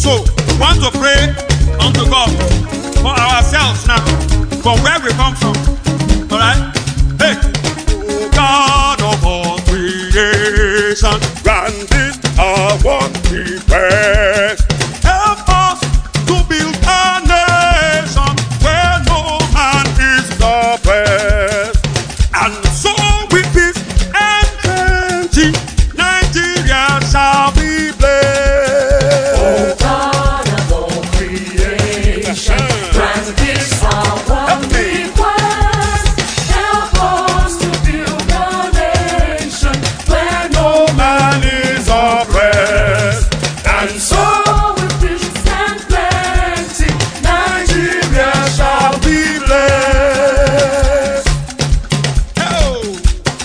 So we want to pray unto God for ourselves now, from where we come from. All right? Hey, oh God of all creation, grant this our one request. Help us to build a nation where no man is oppressed, and so with peace and plenty, Nigeria shall be blessed. Oh God of all creation, grant this our one request. Help us to build a nation where no Man is oppressed, and so with peace and plenty, Nigeria shall be blessed. Oh,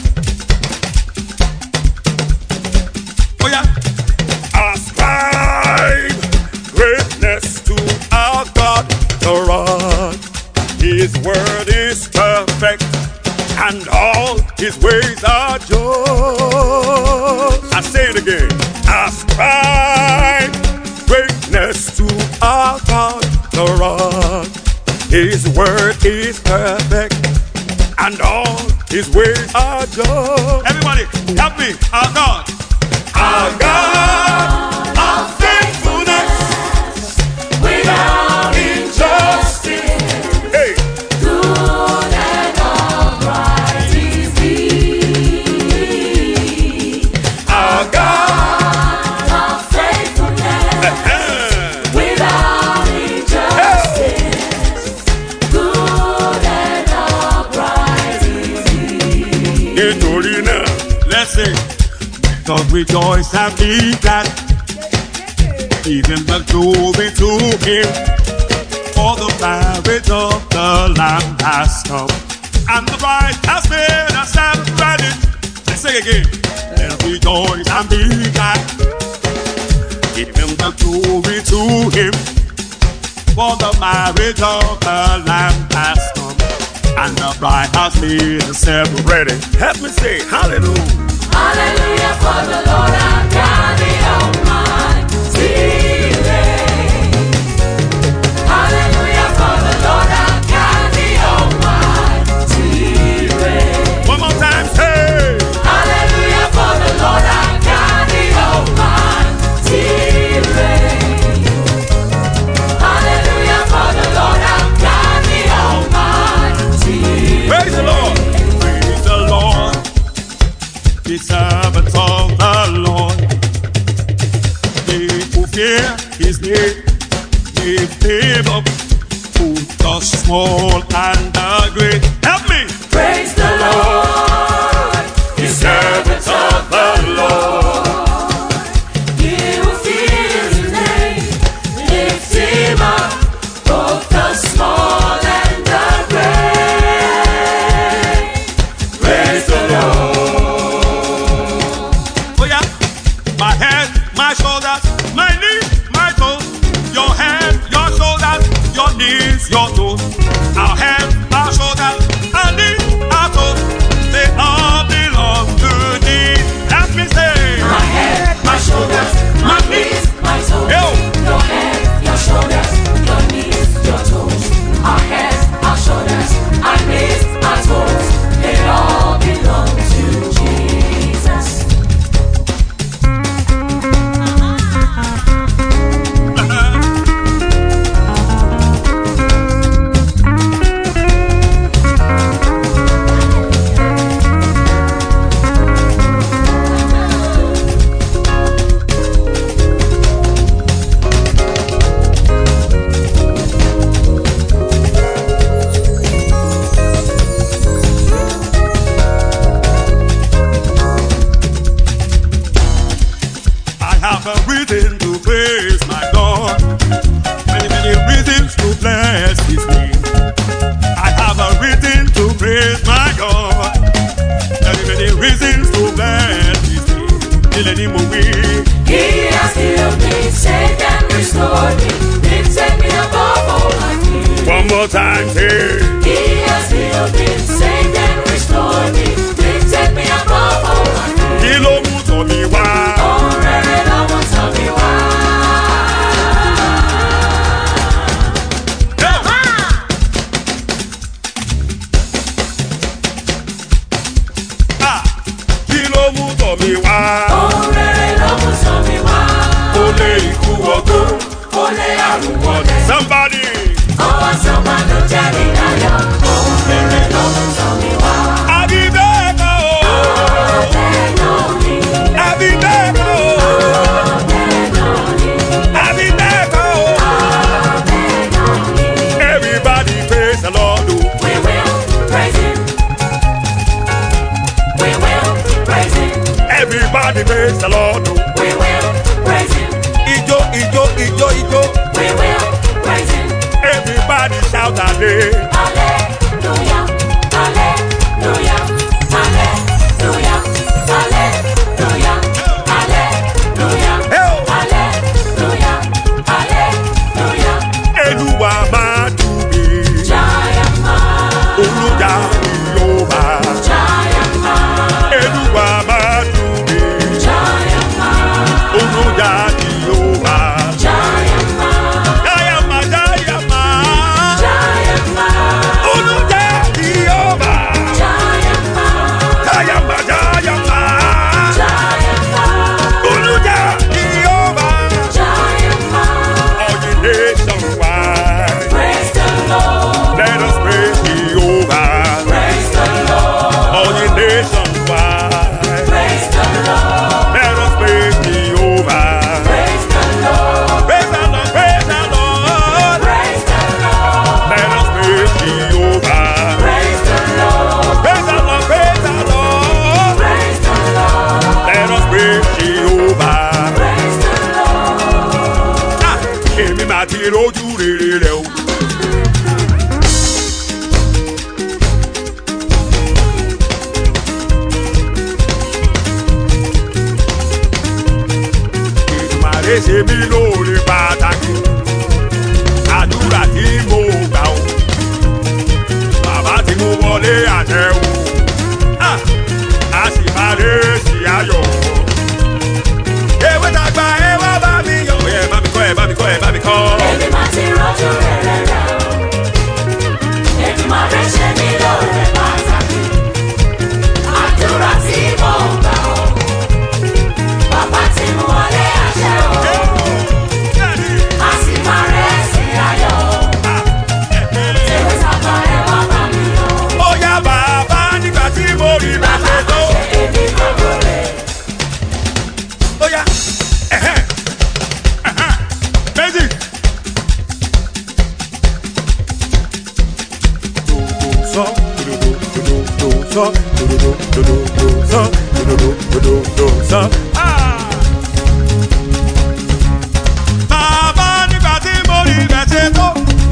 oh yeah. Ascribe greatness to our God, the rock. His word is perfect, and all his ways are just. I say it again. Ascribe greatness to our God, the rock. His word is perfect, and all his ways are just. Everybody, help me. Our God. Our God of faithfulness, without injustice. hey, Good and upright is He. our God of faithfulness, without injustice. Good and upright is He. nítorí náà, let's sing. Let us rejoice and be glad, giving the glory to him. For the marriage of the Lamb has come, and the bride has made herself ready. Let's sing again. Let us rejoice and be glad, giving the glory to him. For the marriage of the Lamb has come, and the bride has made herself ready. Help me say hallelujah. Hallelujah for the Lord our God, the Almighty reigns. Hallelujah for the Lord our God, the Almighty reigns. One more time, say. Hallelujah for the Lord our God, the Almighty reigns. Hallelujah for the Lord our God, the Almighty reigns. Praise the Lord. Praise the Lord. The servants of the Lord. They who fear his name, give favor to the small and the great. Help me. Praise the Lord, the servants of the Lord. He who fears his name, lifts him up, both the small and the great. Praise the Lord. Oh yeah. My head, my shoulders, my knees, my toes. Your head, your shoulders, your knees, your toes. Our head, our shoulders, our knees, our toes. They all belong to thee. Let me say. My head, my shoulders, my knees, my toes. Yo. Your head, your shoulders, àti rojú rere rẹ̀ o. Èdùmàrè ṣe mí lóore pàtàkì àdúrà tí mo gbà o bàbá tí mo wọlé àtẹ o a sì máa lè sí ayọ̀. Ewé dàgbà ẹ wá bá mi yọ̀ ẹ bá mi kọ́ ẹ bá mi kọ́ ẹ bá mi kọ́. Èmi máa ti rọ́jú rẹ̀ rẹ̀ o. Èdùmàrè ṣe mí lóore pàtàkì àdúrà tí mo gbà o bàbá tí mo wọlé àṣẹ o a sì máa rẹ̀ sí ayọ̀ o. Ewé dàgbà ẹ wá bá mi yọ̀. Ó yá bàbá nígbà tí mo rí bá ṣe tó. Bàbá ṣe èmi gbogbo rẹ̀. Ó yá méjì. Sọ sọ sọ. Bàbá nígbà tí mo rí bá ṣe tó.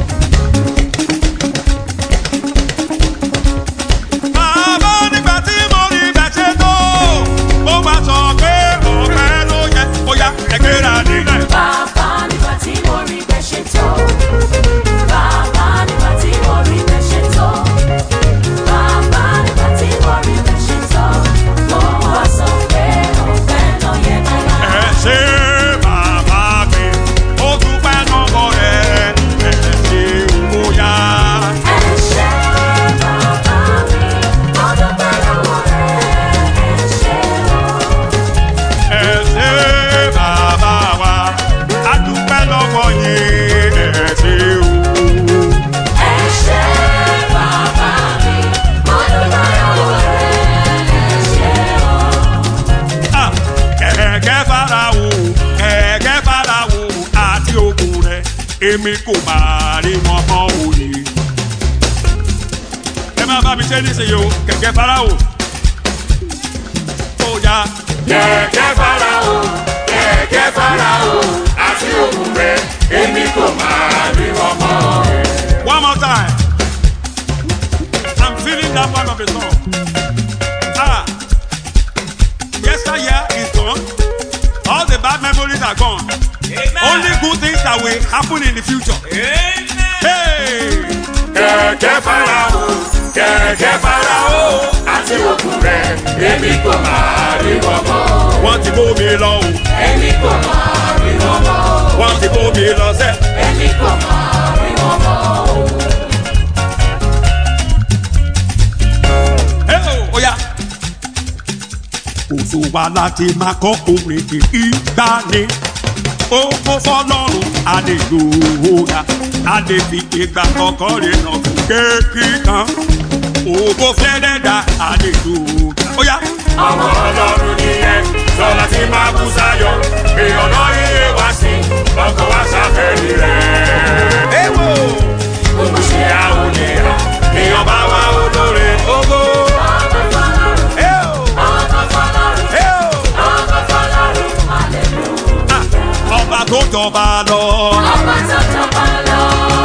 Bàbá nígbà tí mo rí bá ṣe tó. Mo bá sọ pé ọ̀pẹ ló yẹ. Ó yá ẹgbẹ́ra nílẹ̀. Bàbá nígbà tí mo rí bẹ́ẹ̀ ṣe tó. Bàbá nígbà tí mo rí bẹ́ẹ̀ ṣe tó. Bàbá nígbà tí mo rí bẹ́ẹ̀ ṣe tó. Mo wá sọ pé ọ̀fẹ́ ló yẹ bàbá. Ẹ ṣé bàbá mi, ó dúpẹ́ lọ́wọ́ rẹ̀. Ẹ ṣé ó yá. Ẹ ṣé bàbá mi, mo dúpẹ́ lọ́wọ́ rẹ̀. Ẹ ṣé o. Ẹ ṣé bàbá wa, a dúpẹ́ lọ́wọ́ yín. Ẹ ṣé o. Ẹ ṣé bàbá mi, mo dúpẹ́ lọ́wọ́ rẹ̀. Ẹ ṣé o. Ah, kẹ̀kẹ́ Fáráò àti ogun rẹ̀, èmi kò máa rí wọn mọ́ òye. Ẹ máa bá mi ṣe nísìnyí o, kẹ̀kẹ́ Fáráò. Ó yá. Kẹ̀kẹ́ Fáráò àti ogun rẹ̀ èmi kò máa rí wọn mọ́. One more time. I'm feeling that part of the song. Yesteryear is gone. All the bad memories are gone. Only good things that will happen in the future. Hey! Kẹ̀kẹ́ Fáráò àti ogun rẹ̀ èmi kò máa rí wọn mọ́. Wọ́n ti bó mi lọ o. Èmi kò máa rí wọn mọ́. Wọ́n ti bó mi lọ sẹ́. Èmi kò máa rí wọn mọ́. Hey o, ó yá. Òṣù wa láti máa kọ́ orin kì í gbá ni. Ó kó fọlọ́run àlejòóra. A lè fi ìgbà kọ̀ọ̀kan rẹ̀ nà fún kéèkì kan. Ògo fẹ́rẹ̀ dá àlejòóra. Ó yá. Ọmọ Ọlọ́run nìyẹn sọlá tí máa bú sáyọ̀ èèyàn náà yíyé wá sí ọkọ̀ wá sáfẹ́rì rẹ̀. Gbogbo ṣe àwòlíyà èèyàn bá wá olóore ògo. Ọkọ̀ fọlọ́run, ọkọ̀ fọlọ́run, ọkọ̀ fọlọ́run, hallelujah. Ọba tó jọba lọ. Ọba tó jọba lọ.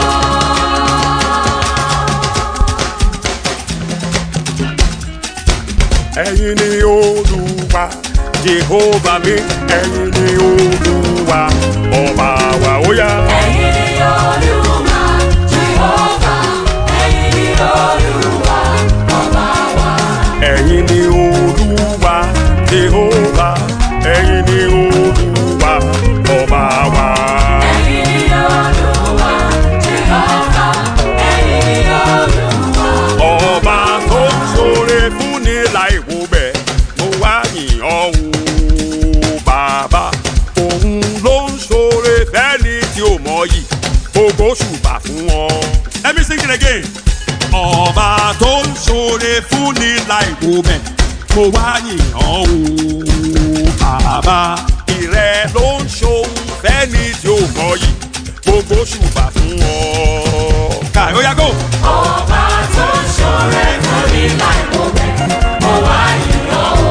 Ẹ̀yin ni Olúwa Jèhófà mi, ẹ̀yin ni Olúwa ọba wa ó yá. Ẹ̀yin ni Olúwa, Jèhófà, ẹ̀yin ni Olúwa, ọba wa. Ẹ̀yin ni Olúwa Jèhófà, ẹ̀yin ni Olúwa ọba wa. Ẹ̀yin ni Olúwa, Jèhófà, ẹ̀yin ni Olúwa. Ọba tó ń ṣoore fún ni láì wo bẹ̀, mo wá yìn ọ́ o bàbá. Òun ló ń ṣoore fẹ́ni tí ò mọ̀ yìí, ògo ṣùbà fún wọn. Let me sing it again. Ọba tó ń ṣoore fún ni láì wo bẹ̀, mo wá yìn ọ́ o bàbá. Ìrẹ ló ń ṣohun fẹ́ni tí ò mọ̀ yìí, gbogbo ṣùbà fún wọn. Ká ó yá go. Ọba tó ń ṣoore fún ni láì wo bẹ̀, mo wá yìn ọ́ o.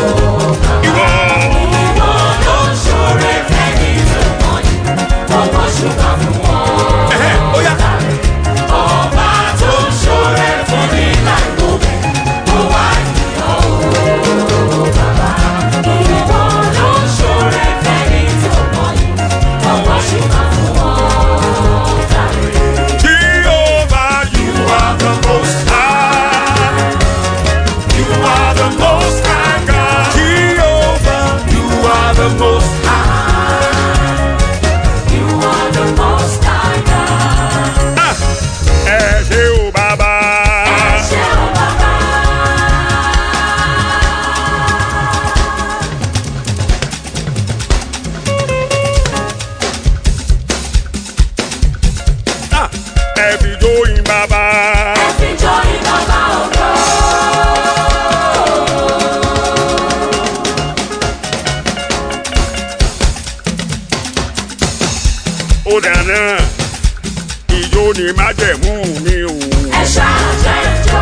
Ìwọ. Ìwọ ló ń ṣoore fẹ́ni tó mọ̀ yìí, gbogbo ṣùgbọ́n fún wọn. Ó yá. Ọba tó ń ṣoore fún mi láì lóbi, ó wá ìyàn o bàbá. Ìwọ ló ń ṣoore fẹ́ni tó mọ̀ yìí, ọwọ́ ṣùgbọ́n fún wọn dáre. Jehovah, you are the most high. You are the most high God. Jehovah, you are the most high. You are the most high God. Ẹ ṣé o bàbá. Ẹ ṣé o bàbá. Ẹ fi jóyin bàbá. Ẹ fi jọyìn bàbá ògo. Ó dáná, ìjó ni májẹ̀mú mi o. Ẹ ṣáà jẹ́ ìjọ.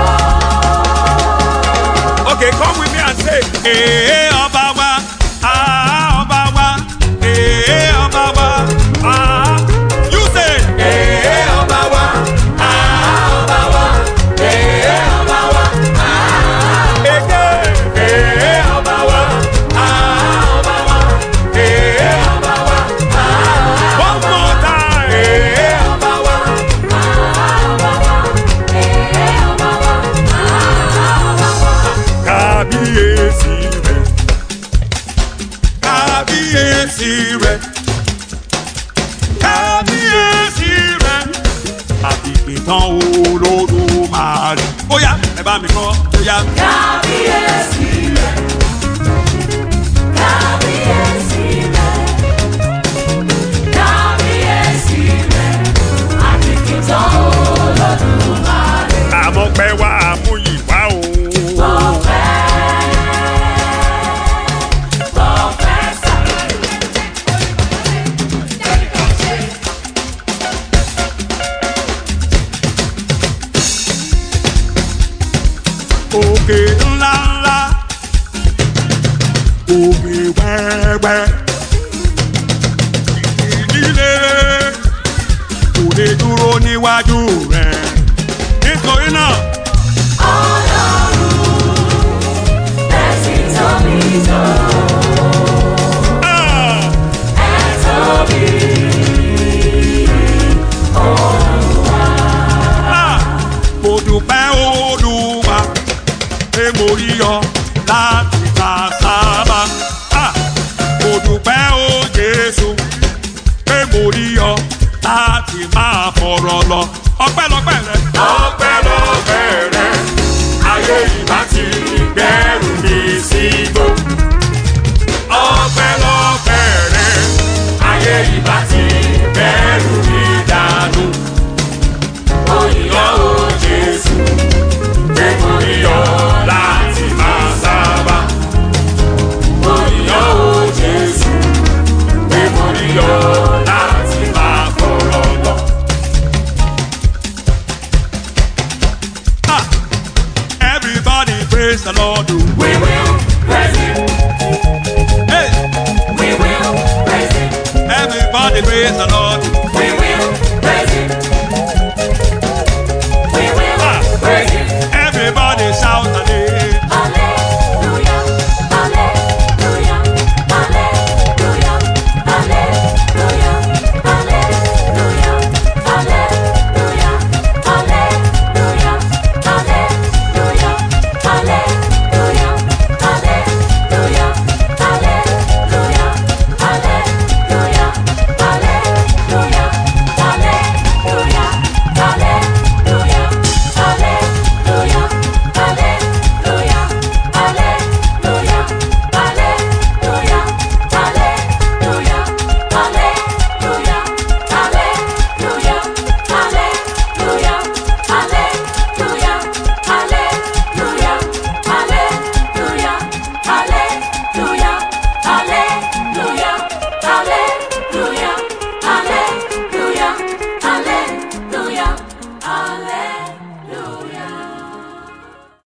Okay, come with me and say, eh, ọba wa, ah, ọba wa, eh, ọba wa, ah. You say, Ee ọba wa, ọba wa, ee ọba wa, again, eh, ọba wa, ọba wa, ee ọba wa, one more time, eh, ọba wa, ọba wa, ee ọba wa, ọba wa. kábíyèsí rẹ̀, kábíyèsí rẹ̀, kábíyèsí rẹ̀, àbíkìtàn Olódùmarè. Ó yá, ẹ bá mi kọ́, ó yá. Kábíyèsí rẹ̀, kábíyèsí rẹ̀, kábíyèsí rẹ̀, àkìkìtàn Olódùmarè. Àmọ́ pẹ́ wá mú yìí wá o. Òkè ńlá ńlá, òkè wẹ́wẹ́, ìdílé kò lè dúró níwájú rẹ̀. Nítorí náà, ah, ah, mo dúpẹ́ Olúwa pé mo rí ọ láti ta sábà. Ah, mo dúpẹ́ o Jésù pé mo rí ọ láti máa fọ̀rọ̀ lọ. Ọpẹ́lọpẹ́ rẹ. Ọpẹ́lọpẹ́ rẹ, ayé ìbá ti gbẹ́rù mi sígbó. Ọpẹ́lọpẹ́ rẹ, ayé ìbá ti gbẹ́rù mi dànù. Òyìnbó o Jésù, pé mo rí ọ láti máa sábà. Òyìnbó o Jésù, pé mo rí ọ láti máa fọ̀rọ̀ lọ. Ah, everybody praise the Lord. We will praise Him. Hey, We will praise Him. everybody praise the Lord. We will praise Him.